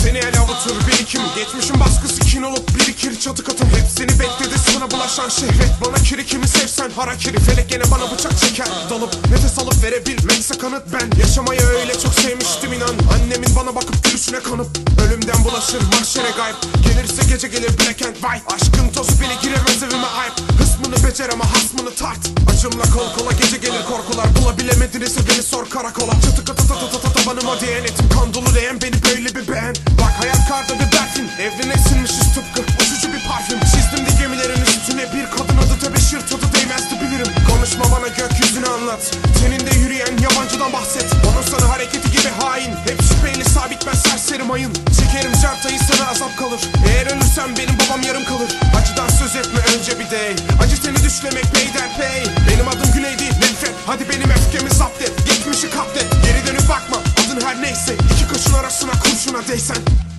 Seni ele avutur birikim, geçmişin baskısı kin olup birikir çatı katım. Hepsini bekledi sana bulaşan şehvet. Bana kiri kimi sevsen harakiri. Felek gene bana bıçak çeker dalıp nefes alıp verebilmekse kanıt. Ben yaşamayı öyle çok sevmiştim inan. Annemin bana bakıp gülüşüne kanıp ölümden bulaşır mahşere gayb. Gelirse gece gelir black and white. Aşkın tozu bile giremez evime ayıp. Hısmını becer ama hasmını tart. Acımla kol kola gece gelir korkular. Bulabilemedinizse beni sor karakola. Çatı katı tabanıma diyen etim kan dolu leğen beni böyle bir beğen. Bak hayat karda bir berfin. Evrene sinmişiz tıpkı uçucu bir parfüm. Çizdim de gemilerin üstüne bir kadın adı tebeşir tadı değmezdi bilirim. Konuşma bana gökyüzünü anlat. Teninde yürüyen yabancıdan bahset. Onun sana hareketi gibi hain. Hep şüpheyle sabit ben serseri mayın. Çekerim cartayı sana azap kalır. Eğer ölürsem benim babam yarım kalır. Acıdan söz etme önce bir dey. Acı seni düşlemek peyderpey. Benim adım Güney değil nefret. Hadi benim öfkemi zapt et. Geçmişi katlet. Geri dönüp bakma adın her neyse. İki kaşın arasına kurşuna değsen.